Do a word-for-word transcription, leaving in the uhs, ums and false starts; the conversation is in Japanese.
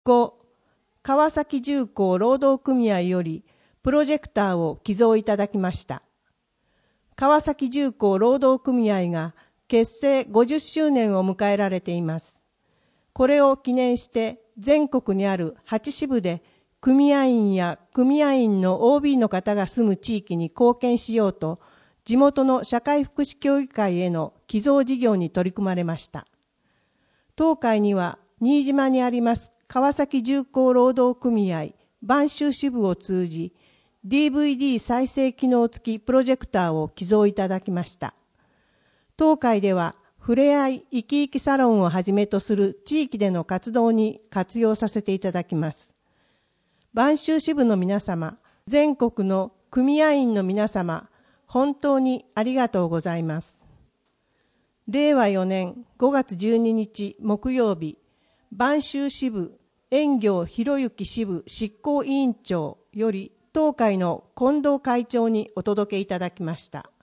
ご、川崎重工労働組合よりプロジェクターを寄贈いただきました。川崎重工労働組合が結成ごじゅっしゅうねんを迎えられています。これを記念して全国にあるはち支部で組合員や組合員の オービー の方が住む地域に貢献しようと、地元の社会福祉協議会への寄贈事業に取り組まれました。当会には新島にあります川崎重工労働組合播州支部を通じ ディーブイディー 再生機能付きプロジェクターを寄贈いただきました。当会ではふれあい生き生きサロンをはじめとする地域での活動に活用させていただきます。播州支部の皆様、全国の組合員の皆様、本当にありがとうございます。れいわよねんごがつじゅうににち木曜日、播州支部遠行博之支部執行委員長より当会の近藤会長にお届けいただきました。